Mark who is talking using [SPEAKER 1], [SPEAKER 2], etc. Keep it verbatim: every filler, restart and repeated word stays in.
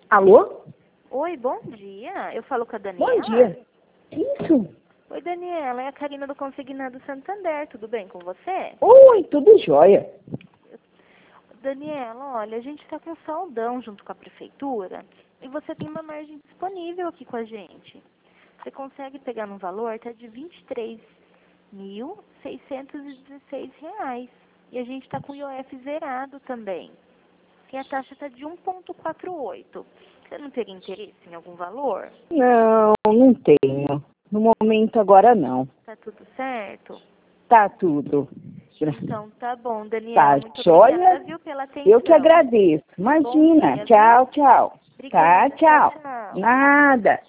[SPEAKER 1] Alô?
[SPEAKER 2] Oi, bom dia. Eu falo com a Daniela.
[SPEAKER 1] Bom dia. Isso.
[SPEAKER 2] Oi, Daniela. É a Karina do Consignado Santander. Tudo bem com você?
[SPEAKER 1] Oi, tudo jóia.
[SPEAKER 2] Daniela, olha, a gente está com saldão junto com a prefeitura e você tem uma margem disponível aqui com a gente. Você consegue pegar no valor, tá de vinte e três mil seiscentos e dezesseis reais. E a gente está com o I O F zerado também. E a taxa está de um vírgula quarenta e oito. Você não teria interesse em algum valor?
[SPEAKER 1] Não, não tenho. No momento agora não.
[SPEAKER 2] Tá tudo certo?
[SPEAKER 1] Tá tudo.
[SPEAKER 2] Então tá bom, Daniela.
[SPEAKER 1] Tá
[SPEAKER 2] Muito
[SPEAKER 1] jóia?
[SPEAKER 2] obrigada, viu, pela atenção.
[SPEAKER 1] Eu que agradeço.
[SPEAKER 2] Bom
[SPEAKER 1] Imagina.
[SPEAKER 2] dia,
[SPEAKER 1] Tchau,
[SPEAKER 2] viu?
[SPEAKER 1] tchau.
[SPEAKER 2] Obrigada.
[SPEAKER 1] Tá, tchau.
[SPEAKER 2] Tchau, tchau.
[SPEAKER 1] Nada.